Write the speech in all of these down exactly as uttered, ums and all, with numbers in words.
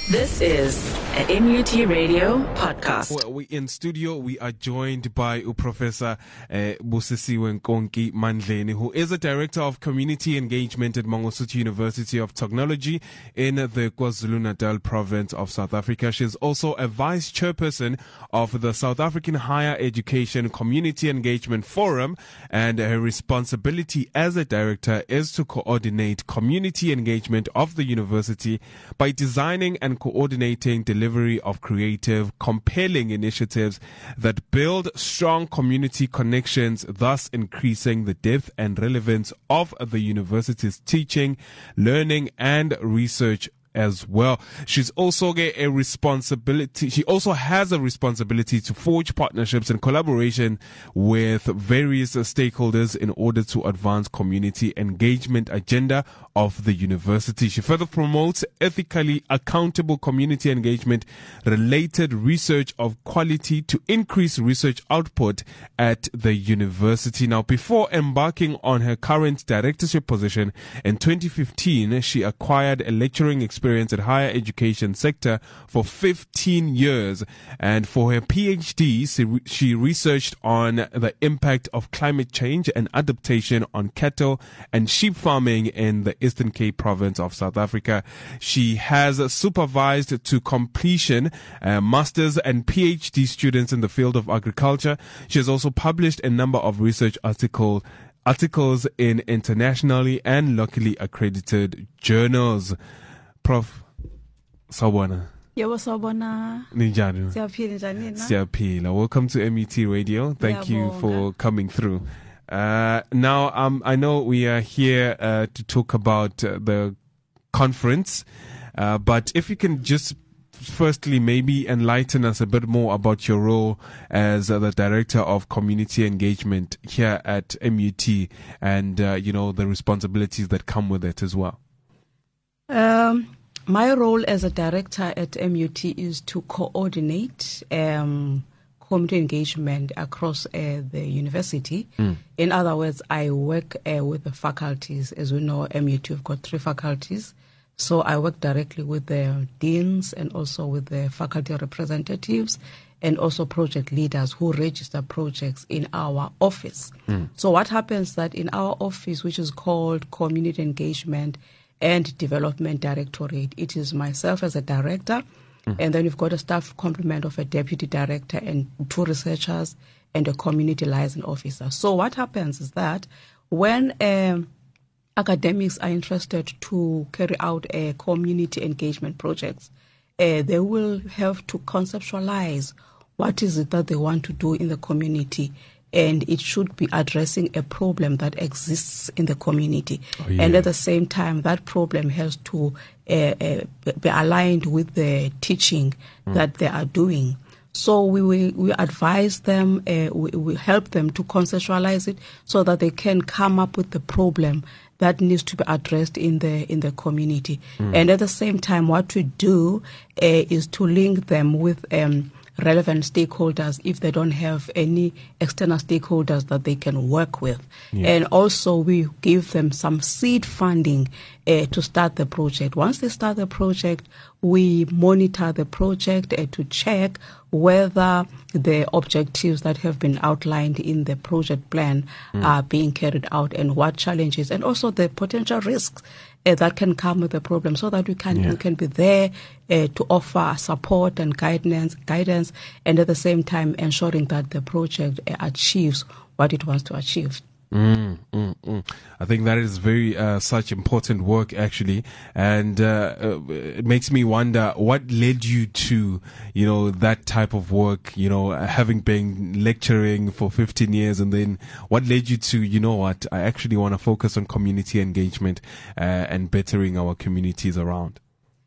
This is an M U T Radio podcast. Well, we in studio, we are joined by Professor uh, Busisiwe Nkonki Mandleni, who is a Director of Community Engagement at Mangosuthu University of Technology in the KwaZulu-Natal province of South Africa. She is also a Vice Chairperson of the South African Higher Education Community Engagement Forum, and her responsibility as a Director is to coordinate community engagement of the university by designing and coordinating delivery of creative, compelling initiatives that build strong community connections, thus increasing the depth and relevance of the university's teaching, learning, and research as well. She's also get a responsibility. She also has a responsibility to forge partnerships and collaboration with various stakeholders in order to advance community engagement agenda of the university. She further promotes ethically accountable community engagement related research of quality to increase research output at the university. Now, before embarking on her current directorship position in twenty fifteen, she acquired a lecturing experience at higher education sector for fifteen years, and for her PhD she researched on the impact of climate change and adaptation on cattle and sheep farming in the Eastern Cape province of South Africa. She has supervised to completion uh, masters and PhD students in the field of agriculture. She has also published a number of research articles articles in internationally and locally accredited journals. Prof Sawubona. Yebo sawubona. Ninjani? Siyaphila njani na? Siyaphila. Welcome to M U T Radio. Thank you for coming through. Uh, now, um, I know we are here uh, to talk about uh, the conference, uh, but if you can just firstly maybe enlighten us a bit more about your role as uh, the Director of Community Engagement here at M U T, and uh, you know, the responsibilities that come with it as well. Um, my role as a director at M U T is to coordinate um, community engagement across uh, the university. Mm. In other words, I work uh, with the faculties. As we know, M U T, we've got three faculties. So I work directly with the deans and also with the faculty representatives and also project leaders who register projects in our office. Mm. So what happens is that in our office, which is called Community Engagement and Development Directorate, it is myself as a director, mm. and then we've got a staff complement of a deputy director and two researchers and a community liaison officer. So what happens is that when um, academics are interested to carry out a community engagement projects, uh, they will have to conceptualize what is it that they want to do in the community, and it should be addressing a problem that exists in the community. Oh, yeah. And at the same time, that problem has to uh, uh, be aligned with the teaching mm. that they are doing. So we we, we advise them, uh, we, we help them to conceptualize it so that they can come up with the problem that needs to be addressed in the in the community. Mm. And at the same time, what we do uh, is to link them with um, relevant stakeholders if they don't have any external stakeholders that they can work with. Yeah. And also we give them some seed funding uh, to start the project. Once they start the project, we monitor the project uh, to check whether the objectives that have been outlined in the project plan mm. are being carried out and what challenges and also the potential risks Uh, that can come with the problem, so that we can yeah. we can be there uh, to offer support and guidance, guidance, and at the same time ensuring that the project uh, achieves what it wants to achieve. Mm, mm, mm. I think that is very uh, such important work, actually, and uh, uh, it makes me wonder what led you to, you know, that type of work. You know, having been lecturing for fifteen years, and then what led you to, you know, what I actually want to focus on community engagement uh, and bettering our communities around.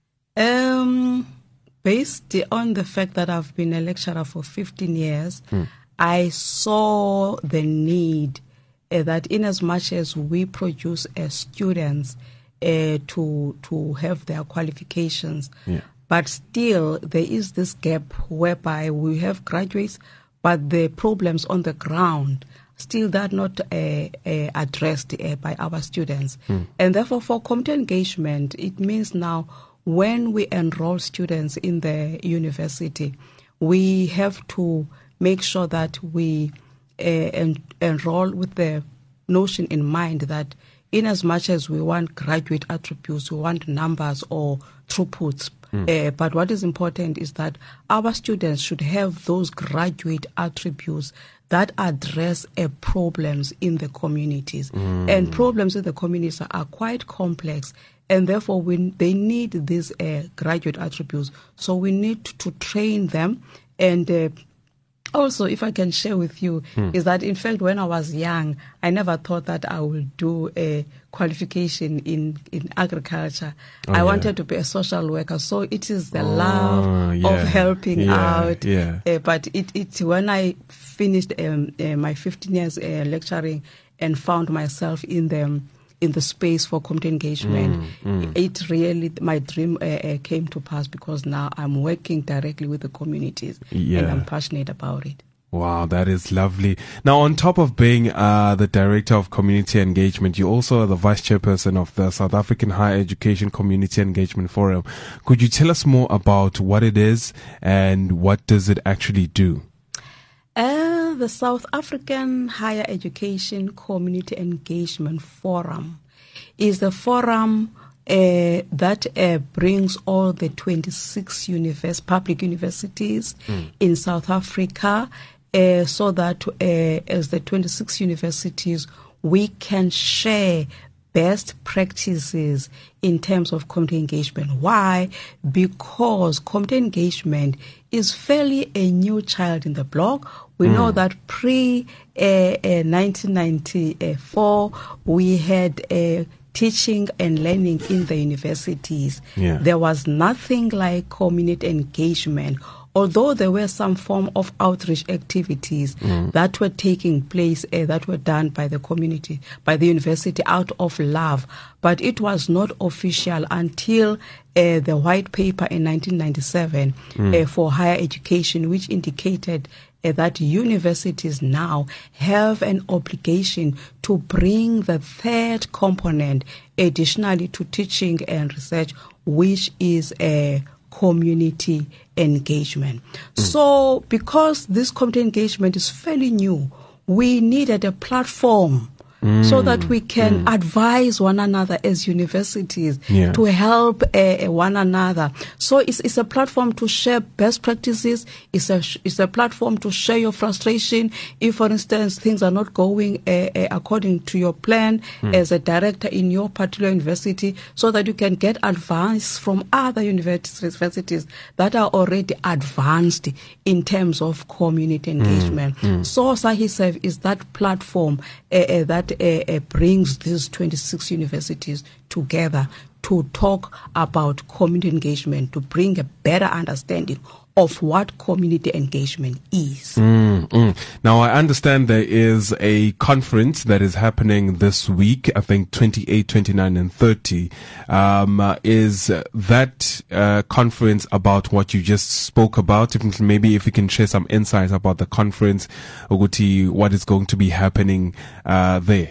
Um, based on the fact that I've been a lecturer for fifteen years, mm. I saw the need. Uh, that in as much as we produce uh, students uh, to to have their qualifications, yeah. but still there is this gap whereby we have graduates, but the problems on the ground still that not uh, uh, addressed uh, by our students. Mm. And therefore for community engagement, it means now when we enroll students in the university, we have to make sure that we uh, en- enroll with the notion in mind that in as much as we want graduate attributes, we want numbers or throughputs, mm. uh, but what is important is that our students should have those graduate attributes that address uh, problems in the communities. Mm. And problems in the communities are, are quite complex, and therefore we, they need these uh, graduate attributes. So we need to train them. And uh, also, if I can share with you, hmm. is that in fact when I was young, I never thought that I would do a qualification in, in agriculture. Oh, I yeah. wanted to be a social worker. So it is the oh, love yeah. of helping yeah, out. Yeah. Uh, but it, it when I finished um, uh, my fifteen years uh, lecturing and found myself in the in the space for community engagement, mm, mm. it really, my dream uh, uh, came to pass, because now I'm working directly with the communities yeah. and I'm passionate about it. Wow, that is lovely. Now, on top of being uh, the Director of Community Engagement, you also are the Vice Chairperson of the South African Higher Education Community Engagement Forum. Could you tell us more about what it is and what does it actually do? Uh, the South African Higher Education Community Engagement Forum is the forum uh, that uh, brings all the twenty-six univers- public universities mm. in South Africa, uh, so that uh, as the twenty-six universities, we can share best practices in terms of community engagement. Why? Because community engagement is fairly a new child in the block. We mm. know that pre uh, uh, nineteen ninety-four, we had uh, teaching and learning in the universities. Yeah. There was nothing like community engagement, although there were some form of outreach activities mm. that were taking place, uh, that were done by the community, by the university out of love. But it was not official until uh, the white paper in nineteen ninety-seven mm. uh, for higher education, which indicated uh, that universities now have an obligation to bring the third component additionally to teaching and research, which is a community engagement. Mm. So because this community engagement is fairly new, we needed a platform mm. so that we can mm. advise one another as universities yeah. to help uh, one another. So it's, it's a platform to share best practices. It's a, it's a platform to share your frustration. If, for instance, things are not going uh, uh, according to your plan mm. as a director in your particular university, so that you can get advice from other universities that are already advanced in terms of community engagement. Mm. Mm. So SAHISEF is that platform uh, uh, that uh, uh, brings these twenty-six universities together to talk about community engagement, to bring a better understanding of what community engagement is. Mm, mm. Now, I understand there is a conference that is happening this week, I think twenty-eight, twenty-nine, and thirty. Um, uh, is that uh, conference about what you just spoke about? If, maybe if you can share some insights about the conference, Uguti, what is going to be happening uh, there?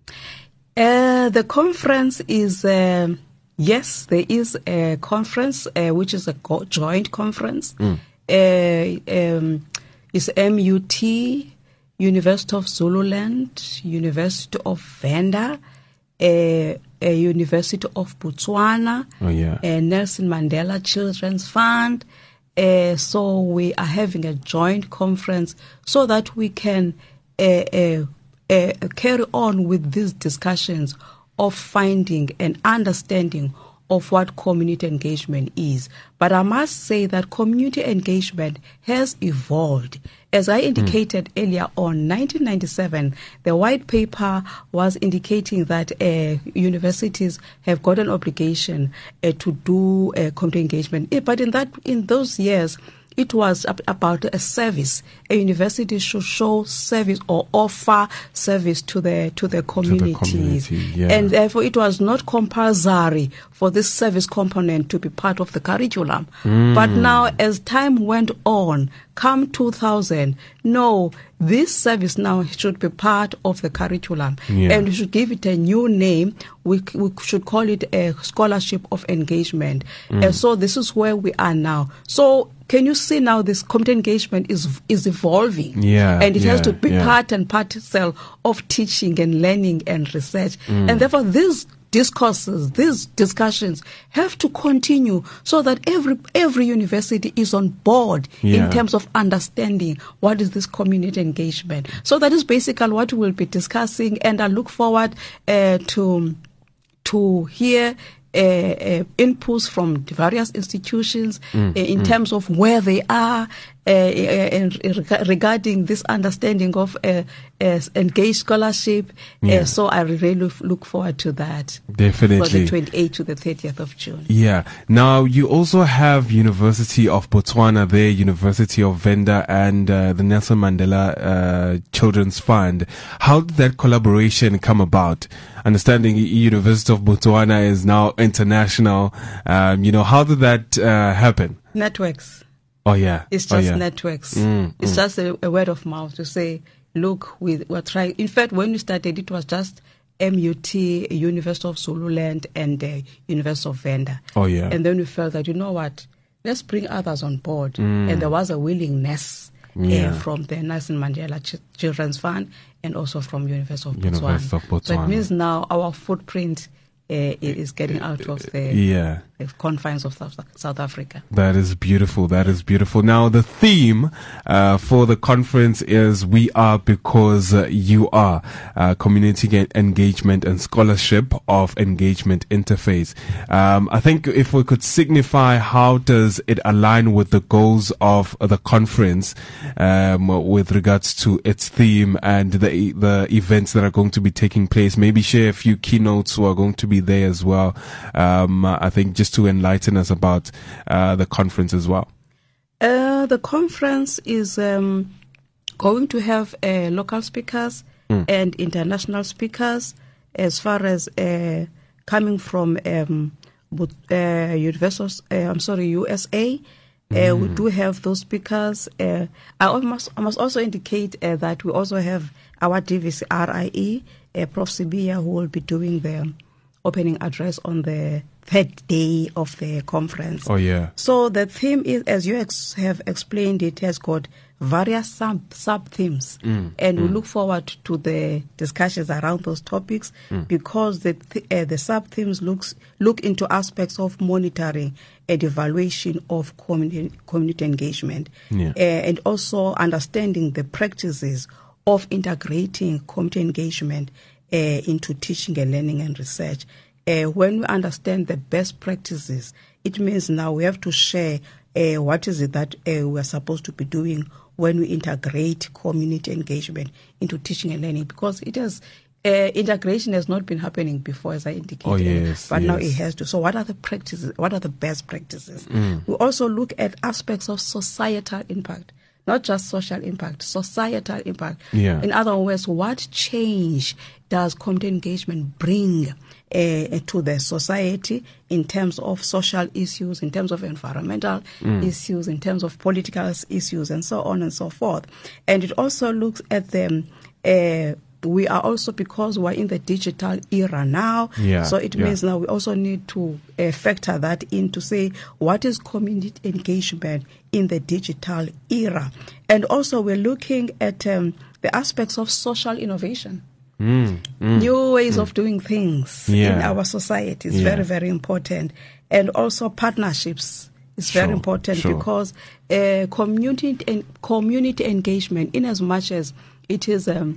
Uh, the conference is... Uh, Yes, there is a conference, uh, which is a co- joint conference. Mm. Uh, um, it's M U T, University of Zululand, University of Venda, uh, uh, University of Botswana, oh, yeah. uh, Nelson Mandela Children's Fund. Uh, so we are having a joint conference so that we can uh, uh, uh, carry on with these discussions of finding and understanding of what community engagement is. But I must say that community engagement has evolved. As I indicated mm. earlier on, nineteen ninety-seven, the white paper was indicating that uh, universities have got an obligation uh, to do uh, community engagement. But in that, in those years, it was ab- about a service. A university should show service or offer service to the to the communities, to the community, yeah. And therefore it was not compulsory for this service component to be part of the curriculum. Mm. But now, as time went on, come two thousand, no, this service now should be part of the curriculum, yeah. and we should give it a new name. We, we should call it a scholarship of engagement. Mm. And so this is where we are now. So can you see now this community engagement is is evolving, yeah, and it yeah, has to be yeah. part and parcel of teaching and learning and research, mm. and therefore these discourses, these discussions have to continue so that every every university is on board yeah. in terms of understanding what is this community engagement. So that is basically what we'll be discussing, and I look forward uh, to to hear Uh, uh, inputs from the various institutions mm, uh, in mm. terms of where they are uh, uh, and reg- regarding this understanding of uh, uh, engaged scholarship. Yeah. Uh, so I really look forward to that. Definitely. For the twenty-eighth to the thirtieth of June. Yeah. Now, you also have University of Botswana there, University of Venda, and uh, the Nelson Mandela uh, Children's Fund. How did that collaboration come about? Understanding University of Botswana is now international. Um, you know, how did that uh, happen? Networks. Oh, yeah. It's just oh, yeah. networks. Mm, it's mm. just a, a word of mouth to say, look, we, we're trying. In fact, when we started, it was just M U T, University of Zululand, and uh, University of Venda. Oh, yeah. And then we felt that, you know what, let's bring others on board. Mm. And there was a willingness yeah. uh, from the Nelson Mandela Ch- Children's Fund and also from University of Botswana. University of Botswana. So it means now our footprint uh, is getting out of the, yeah. the confines of South, South Africa. That is beautiful. That is beautiful. Now, the theme uh, for the conference is We Are Because uh, You Are, uh, Community Engagement and Scholarship of Engagement Interface. Um, I think if we could signify how does it align with the goals of the conference um, with regards to its theme and the the events that are going to be taking place, maybe share a few keynotes who are going to be there as well. Um, I think just to enlighten us about uh, the conference as well. Uh, the conference is um, going to have uh, local speakers mm. and international speakers, as far as uh, coming from um, uh, University, uh, I'm sorry, U S A. Uh, mm. We do have those speakers. Uh, I, almost, I must also indicate uh, that we also have our D V C R I E, uh, Professor Sibiya, who will be doing the opening address on the third day of the conference. Oh, yeah. So the theme is, as you ex- have explained, it has got various sub sub themes, mm, and mm. we look forward to the discussions around those topics mm. because the th- uh, the sub themes looks look into aspects of monitoring and evaluation of community community engagement, yeah. uh, and also understanding the practices of integrating community engagement uh, into teaching and learning and research. Uh, when we understand the best practices, it means now we have to share uh, what is it that uh, we are supposed to be doing when we integrate community engagement into teaching and learning, because it has uh, integration has not been happening before, as I indicated. Oh, yes, but yes. now it has to. So what are the practices? What are the best practices? Mm. We also look at aspects of societal impact. Not just social impact, societal impact. Yeah. In other words, what change does community engagement bring uh, to the society in terms of social issues, in terms of environmental mm. issues, in terms of political issues, and so on and so forth. And it also looks at the uh, we are also, because we're in the digital era now, yeah, so it yeah. means now we also need to uh, factor that in to say what is community engagement in the digital era. And also we're looking at um, the aspects of social innovation. Mm, mm, New ways mm. of doing things yeah. in our society is yeah. very, very important. And also partnerships is sure, very important sure. because uh, community and community engagement, in as much as it is um,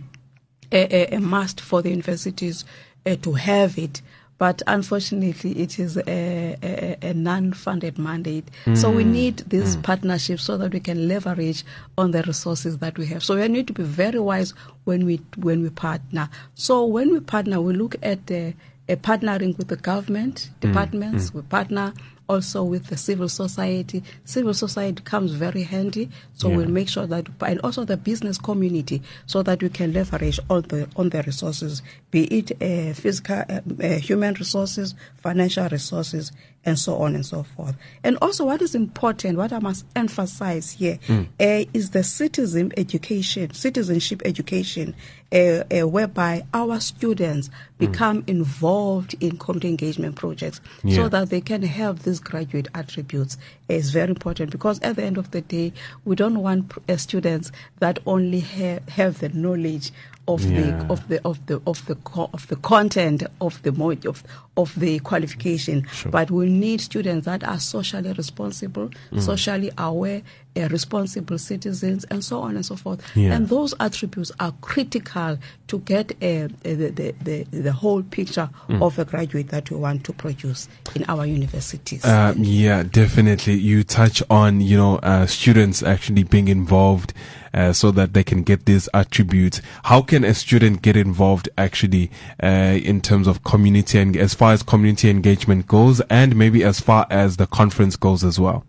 a, a, a must for the universities uh, to have it, but unfortunately it is a, a, a non-funded mandate. Mm. So we need these mm. partnerships so that we can leverage on the resources that we have. So we need to be very wise when we when we partner. So when we partner, we look at the uh, partnering with the government departments. Mm. We partner also with the civil society. Civil society comes very handy, so Yeah. we'll make sure that, and also the business community, so that we can leverage all the on the resources, be it uh, physical, uh, uh, human resources, financial resources, and so on and so forth. And also, what is important, what I must emphasize here, mm. uh, is the citizen education, citizenship education, uh, uh, whereby our students become mm. involved in community engagement projects, yeah. so that they can have these graduate attributes. Is very important, because at the end of the day, we don't want uh, students that only ha- have the knowledge of yeah. the of the of the of the co- of the content of the mod of of the qualification, sure. but we need students that are socially responsible, mm. socially aware, uh, responsible citizens, and so on and so forth. Yeah. And those attributes are critical to get uh, the, the the the whole picture mm. of a graduate that we want to produce in our universities. Uh, yeah, definitely. You touch on, you know, uh, students actually being involved uh, so that they can get these attributes. How can a student get involved actually uh, in terms of community and as far as community engagement goes, and maybe as far as the conference goes as well?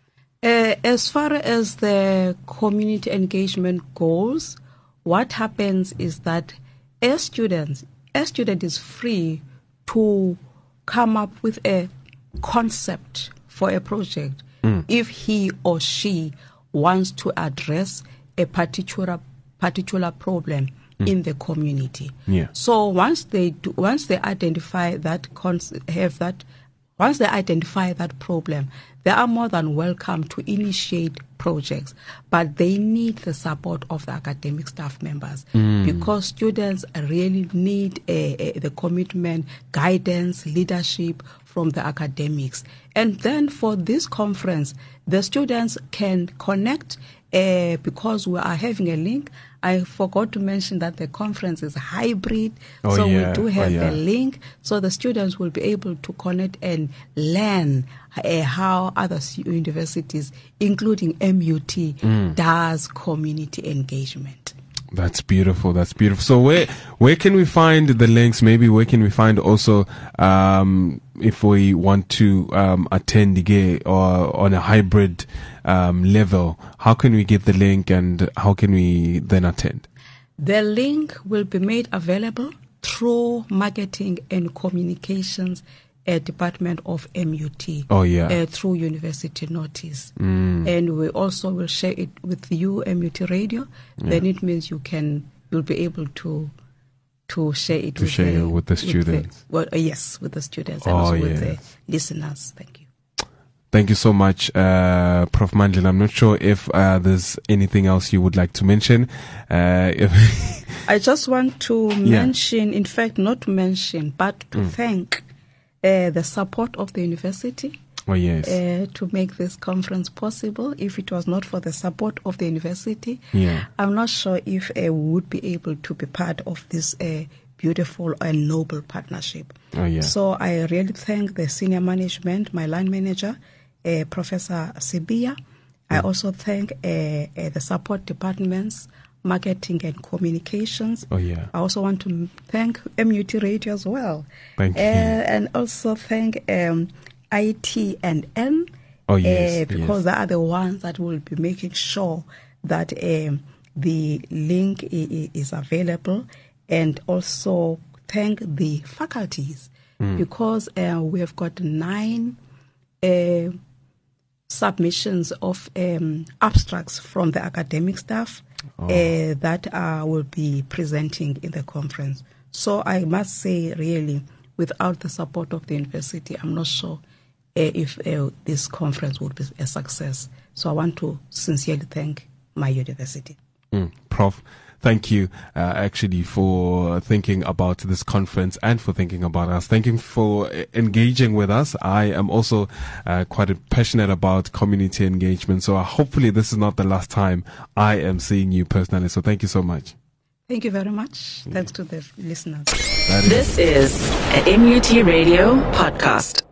Uh, as far as the community engagement goes, what happens is that as students, a student is free to come up with a concept for a project mm. if he or she wants to address a particular particular problem mm. in the community. Yeah. So once they do, once they identify that cons- have that once they identify that problem, they are more than welcome to initiate projects, but they need the support of the academic staff members mm. because students really need a, a, the commitment, guidance, leadership from the academics. And then for this conference, the students can connect uh, because we are having a link. I forgot to mention that the conference is hybrid, oh, so yeah. we do have oh, yeah. a link, so the students will be able to connect and learn uh, how other universities, including M U T, mm. does community engagement. That's beautiful. That's beautiful. So where where can we find the links? Maybe where can we find also um, if we want to um, attend again or on a hybrid um, level? How can we get the link and how can we then attend? The link will be made available through Marketing and Communications uh, Department of M U T. Oh yeah. Uh, through University Notice, mm. and we also will share it with you, M U T Radio. Yeah. Then it means you can you'll be able to to share it to with share the, with the students. With the, well, uh, yes, with the students and oh, also yes. with the listeners. Thank you. Thank you so much, uh, Professor Mandleni. I'm not sure if uh, there's anything else you would like to mention. Uh, if I just want to yeah. mention, in fact, not to mention, but to mm. thank uh, the support of the university. Oh, yes. Uh, to make this conference possible. If it was not for the support of the university, yeah. I'm not sure if uh, we would be able to be part of this uh, beautiful and noble partnership. Oh, yeah. So I really thank the senior management, my line manager, uh, Professor Sibia. I mm. also thank uh, uh, the support departments, Marketing and Communications. Oh, yeah. I also want to thank M U T Radio as well. Thank uh, you. And also thank um, I T and N. Oh, yes. Uh, because yes. they are the ones that will be making sure that um, the link I- is available. And also thank the faculties mm. because uh, we have got nine uh, submissions of um, abstracts from the academic staff oh. uh, that uh, will be presenting in the conference. So I must say, really, without the support of the university, I'm not sure uh, if uh, this conference would be a success. So I want to sincerely thank my university. Mm. Prof, thank you uh, actually for thinking about this conference and for thinking about us. Thank you for engaging with us. I am also uh, quite passionate about community engagement. So uh, hopefully this is not the last time I am seeing you personally. So thank you so much. Thank you very much. Thanks yeah. to the listeners. This is an M U T Radio podcast.